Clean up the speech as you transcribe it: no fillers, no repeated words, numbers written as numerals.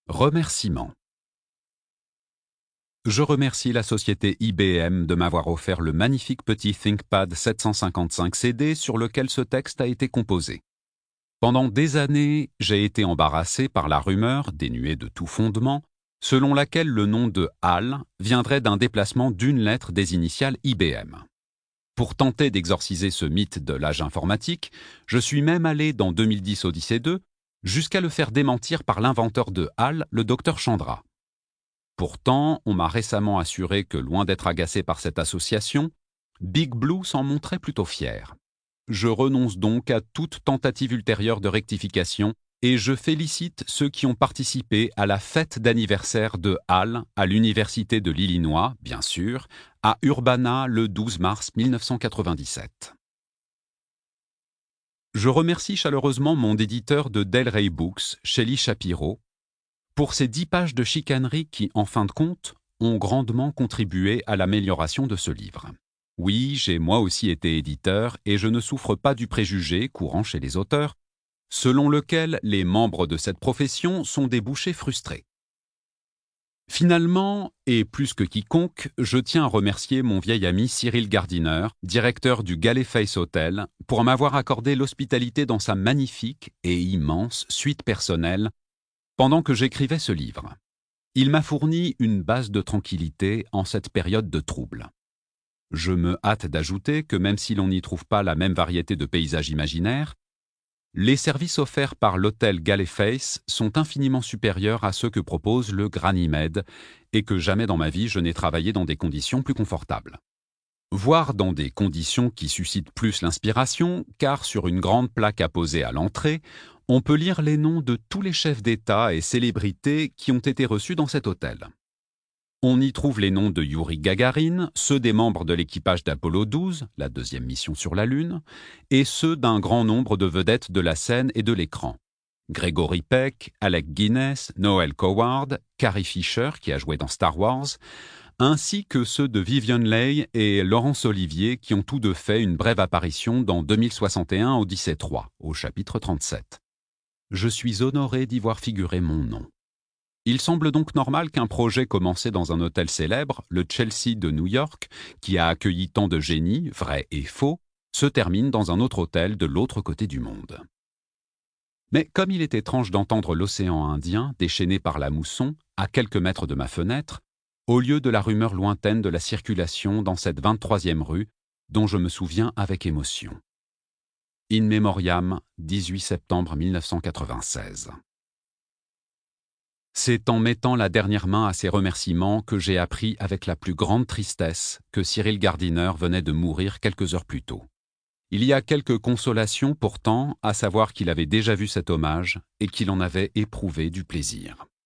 Remerciements. Je remercie la société IBM de m'avoir offert le magnifique petit ThinkPad 755 CD sur lequel ce texte a été composé. Pendant des années, j'ai été embarrassé par la rumeur, dénuée de tout fondement, selon laquelle le nom de HAL viendrait d'un déplacement d'une lettre des initiales IBM. Pour tenter d'exorciser ce mythe de l'âge informatique, je suis même allé dans 2010 Odyssée 2 jusqu'à le faire démentir par l'inventeur de HAL, le Dr Chandra. Pourtant, on m'a récemment assuré que, loin d'être agacé par cette association, Big Blue s'en montrait plutôt fier. Je renonce donc à toute tentative ultérieure de rectification et je félicite ceux qui ont participé à la fête d'anniversaire de HAL à l'Université de l'Illinois, bien sûr, à Urbana le 12 mars 1997. Je remercie chaleureusement mon éditeur de Del Rey Books, Shelley Shapiro, pour ces 10 pages de chicanerie qui, en fin de compte, ont grandement contribué à l'amélioration de ce livre. Oui, j'ai moi aussi été éditeur et je ne souffre pas du préjugé, courant chez les auteurs, selon lequel les membres de cette profession sont des bouchers frustrés. Finalement, et plus que quiconque, je tiens à remercier mon vieil ami Cyril Gardiner, directeur du Galleyface Hotel, pour m'avoir accordé l'hospitalité dans sa magnifique et immense suite personnelle pendant que j'écrivais ce livre. Il m'a fourni une base de tranquillité en cette période de trouble. Je me hâte d'ajouter que même si l'on n'y trouve pas la même variété de paysages imaginaires, les services offerts par l'hôtel Galleyface sont infiniment supérieurs à ceux que propose le Ganymed et que jamais dans ma vie je n'ai travaillé dans des conditions plus confortables. Voire dans des conditions qui suscitent plus l'inspiration, car sur une grande plaque apposée à l'entrée, on peut lire les noms de tous les chefs d'État et célébrités qui ont été reçus dans cet hôtel. On y trouve les noms de Youri Gagarin, ceux des membres de l'équipage d'Apollo 12, la deuxième mission sur la Lune, et ceux d'un grand nombre de vedettes de la scène et de l'écran. Gregory Peck, Alec Guinness, Noel Coward, Carrie Fisher qui a joué dans Star Wars, ainsi que ceux de Vivien Leigh et Laurence Olivier qui ont tous deux fait une brève apparition dans 2061 Odyssée 3, au chapitre 37. Je suis honoré d'y voir figurer mon nom. Il semble donc normal qu'un projet commencé dans un hôtel célèbre, le Chelsea de New York, qui a accueilli tant de génies, vrais et faux, se termine dans un autre hôtel de l'autre côté du monde. Mais comme il est étrange d'entendre l'océan Indien, déchaîné par la mousson, à quelques mètres de ma fenêtre, au lieu de la rumeur lointaine de la circulation dans cette 23e rue, dont je me souviens avec émotion. In Memoriam, 18 septembre 1996. C'est en mettant la dernière main à ces remerciements que j'ai appris avec la plus grande tristesse que Cyril Gardiner venait de mourir quelques heures plus tôt. Il y a quelques consolations pourtant, à savoir qu'il avait déjà vu cet hommage et qu'il en avait éprouvé du plaisir.